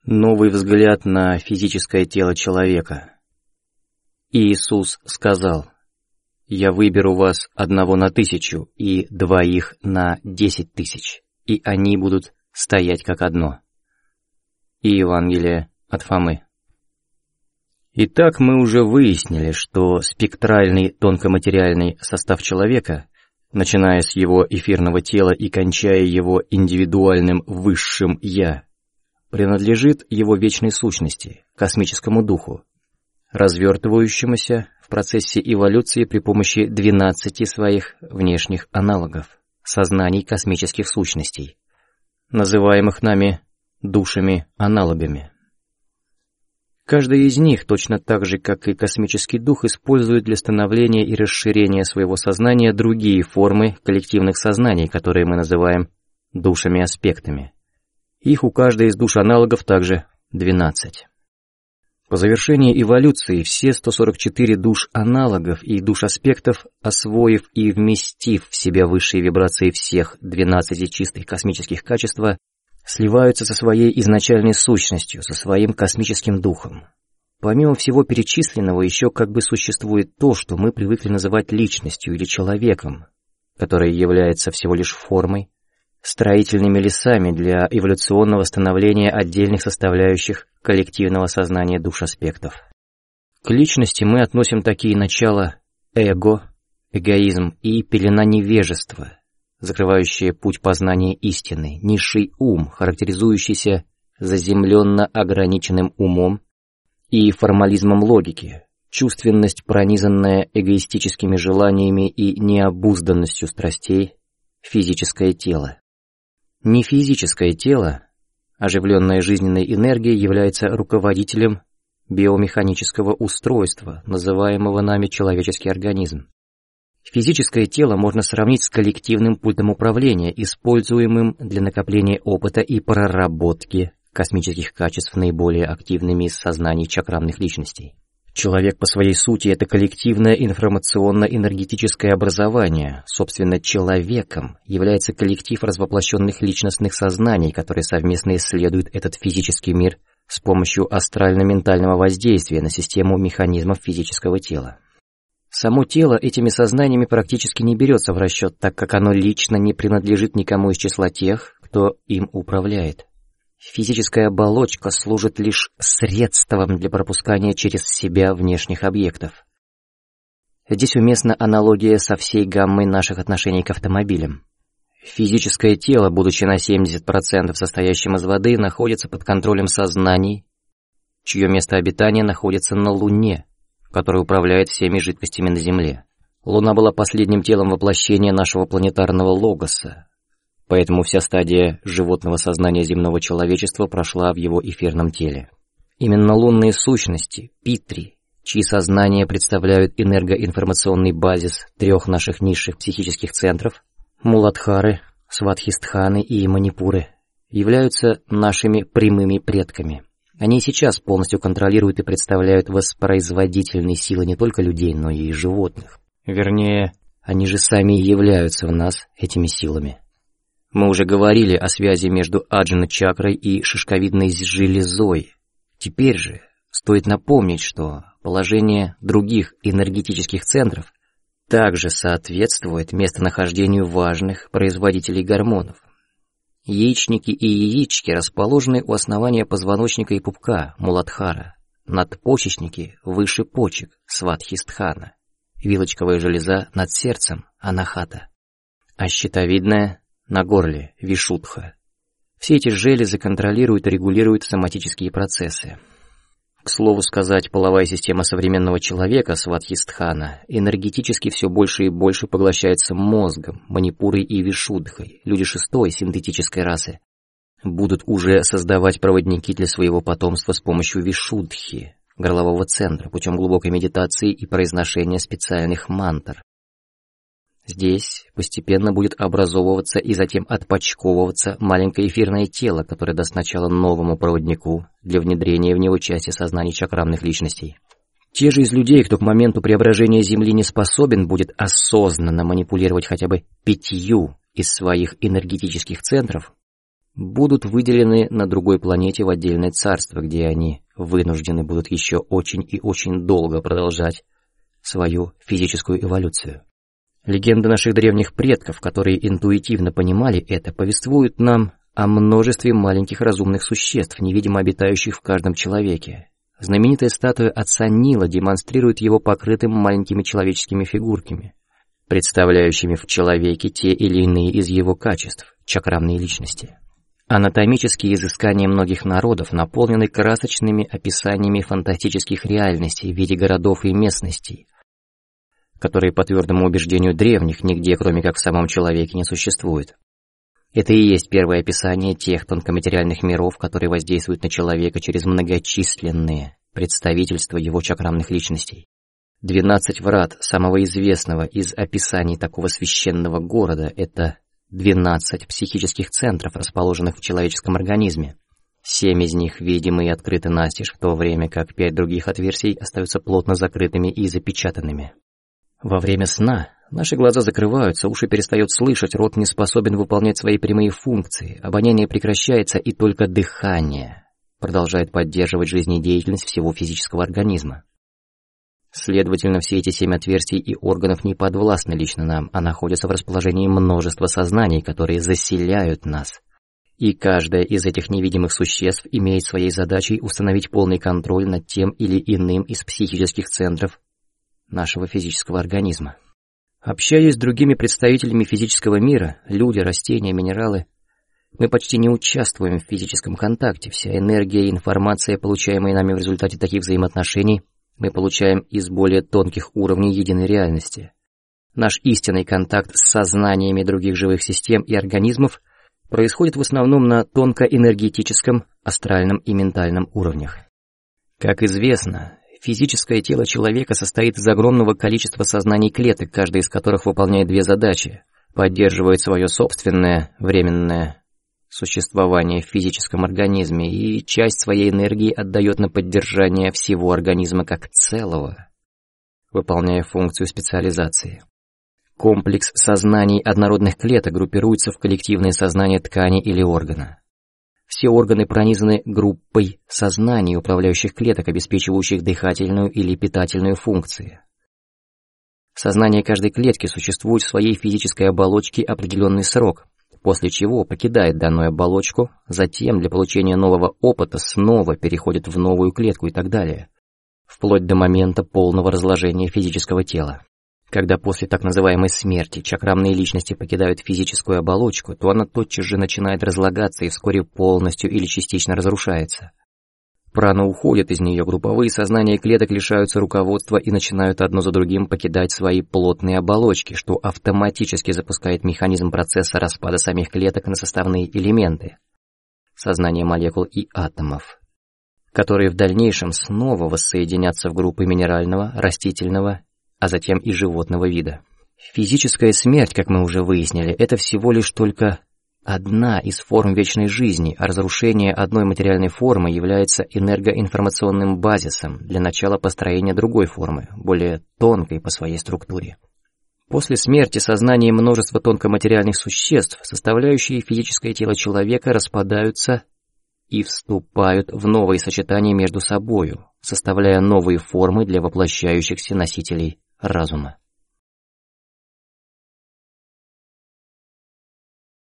Новый взгляд на физическое тело человека. Иисус сказал: «Я выберу вас 1 на 1000 и 2 на 10 000, и они будут стоять как одно». И Евангелие от Фомы. Итак, мы уже выяснили, что спектральный тонкоматериальный состав человека, начиная с его эфирного тела и кончая его индивидуальным высшим «я», принадлежит его вечной сущности, космическому духу, развертывающемуся в процессе эволюции при помощи 12 своих внешних аналогов, сознаний космических сущностей, называемых нами душами-аналогами. Каждый из них, точно так же, как и космический дух, использует для становления и расширения своего сознания другие формы коллективных сознаний, которые мы называем душами-аспектами. Их у каждой из душ-аналогов также 12. По завершении эволюции все 144 душ-аналогов и душ-аспектов, освоив и вместив в себя высшие вибрации всех 12 чистых космических качеств, сливаются со своей изначальной сущностью, со своим космическим духом. Помимо всего перечисленного, еще как бы существует то, что мы привыкли называть личностью или человеком, которое является всего лишь формой, строительными лесами для эволюционного становления отдельных составляющих коллективного сознания душ-аспектов. К личности мы относим такие начала эго, эгоизм и пелена невежества, закрывающие путь познания истины, низший ум, характеризующийся заземленно ограниченным умом и формализмом логики, чувственность, пронизанная эгоистическими желаниями и необузданностью страстей, физическое тело. Нефизическое тело, оживленное жизненной энергией, является руководителем биомеханического устройства, называемого нами человеческий организм. Физическое тело можно сравнить с коллективным пультом управления, используемым для накопления опыта и проработки космических качеств наиболее активными из сознаний чакрамных личностей. Человек по своей сути — это коллективное информационно-энергетическое образование. Собственно, человеком является коллектив развоплощенных личностных сознаний, которые совместно исследуют этот физический мир с помощью астрально-ментального воздействия на систему механизмов физического тела. Само тело этими сознаниями практически не берется в расчет, так как оно лично не принадлежит никому из числа тех, кто им управляет. Физическая оболочка служит лишь средством для пропускания через себя внешних объектов. Здесь уместна аналогия со всей гаммой наших отношений к автомобилям. Физическое тело, будучи на 70% состоящим из воды, находится под контролем сознаний, чье место обитания находится на Луне, который управляет всеми жидкостями на Земле. Луна была последним телом воплощения нашего планетарного логоса, поэтому вся стадия животного сознания земного человечества прошла в его эфирном теле. Именно лунные сущности, питри, чьи сознания представляют энергоинформационный базис 3 наших низших психических центров, Муладхары, Сватхистханы и Манипуры, являются нашими прямыми предками. Они и сейчас полностью контролируют и представляют воспроизводительные силы не только людей, но и животных. Вернее, они же сами и являются в нас этими силами. Мы уже говорили о связи между аджна-чакрой и шишковидной железой. Теперь же стоит напомнить, что положение других энергетических центров также соответствует местонахождению важных производителей гормонов. Яичники и яички расположены у основания позвоночника и пупка, Муладхара, надпочечники выше почек, Сватхистхана, вилочковая железа над сердцем, Анахата, а щитовидная на горле, Вишудха. Все эти железы контролируют и регулируют соматические процессы. К слову сказать, половая система современного человека, Сватхистхана, энергетически все больше и больше поглощается мозгом, Манипурой и Вишудхой. Люди 6-й синтетической расы будут уже создавать проводники для своего потомства с помощью Вишудхи, горлового центра, путем глубокой медитации и произношения специальных мантр. Здесь постепенно будет образовываться и затем отпочковываться маленькое эфирное тело, которое даст начало новому проводнику для внедрения в него части сознаний чакрамных личностей. Те же из людей, кто к моменту преображения Земли не способен будет осознанно манипулировать хотя бы 5 из своих энергетических центров, будут выделены на другой планете в отдельное царство, где они вынуждены будут еще очень и очень долго продолжать свою физическую эволюцию. Легенды наших древних предков, которые интуитивно понимали это, повествуют нам о множестве маленьких разумных существ, невидимо обитающих в каждом человеке. Знаменитая статуя отца Нила демонстрирует его покрытым маленькими человеческими фигурками, представляющими в человеке те или иные из его качеств, чакрамные личности. Анатомические изыскания многих народов наполнены красочными описаниями фантастических реальностей в виде городов и местностей, которые, по твердому убеждению древних, нигде, кроме как в самом человеке, не существуют. Это и есть первое описание тех тонкоматериальных миров, которые воздействуют на человека через многочисленные представительства его чакрамных личностей. 12 врат самого известного из описаний такого священного города — это 12 психических центров, расположенных в человеческом организме. 7 из них видимы и открыты настежь, в то время как 5 других отверстий остаются плотно закрытыми и запечатанными. Во время сна наши глаза закрываются, уши перестают слышать, рот не способен выполнять свои прямые функции, обоняние прекращается, и только дыхание продолжает поддерживать жизнедеятельность всего физического организма. Следовательно, все эти 7 отверстий и органов не подвластны лично нам, а находятся в расположении множества сознаний, которые заселяют нас. И каждое из этих невидимых существ имеет своей задачей установить полный контроль над тем или иным из психических центров нашего физического организма. Общаясь с другими представителями физического мира, люди, растения, минералы, мы почти не участвуем в физическом контакте. Вся энергия и информация, получаемые нами в результате таких взаимоотношений, мы получаем из более тонких уровней единой реальности. Наш истинный контакт с сознаниями других живых систем и организмов происходит в основном на тонкоэнергетическом, астральном и ментальном уровнях. Как известно, физическое тело человека состоит из огромного количества сознаний клеток, каждая из которых выполняет 2 задачи: поддерживает свое собственное временное существование в физическом организме и часть своей энергии отдает на поддержание всего организма как целого, выполняя функцию специализации. Комплекс сознаний однородных клеток группируется в коллективное сознание ткани или органа. Все органы пронизаны группой сознаний, управляющих клеток, обеспечивающих дыхательную или питательную функции. Сознание каждой клетки существует в своей физической оболочке определенный срок, после чего покидает данную оболочку, затем для получения нового опыта снова переходит в новую клетку и так далее, вплоть до момента полного разложения физического тела. Когда после так называемой смерти чакрамные личности покидают физическую оболочку, то она тотчас же начинает разлагаться и вскоре полностью или частично разрушается. Прана уходит из нее, групповые сознания клеток лишаются руководства и начинают одно за другим покидать свои плотные оболочки, что автоматически запускает механизм процесса распада самих клеток на составные элементы, сознание молекул и атомов, которые в дальнейшем снова воссоединятся в группы минерального, растительного, а затем и животного вида. Физическая смерть, как мы уже выяснили, это всего лишь только одна из форм вечной жизни, а разрушение одной материальной формы является энергоинформационным базисом для начала построения другой формы, более тонкой по своей структуре. После смерти сознание множества тонкоматериальных существ, составляющие физическое тело человека, распадаются и вступают в новые сочетания между собою, составляя новые формы для воплощающихся носителей разума.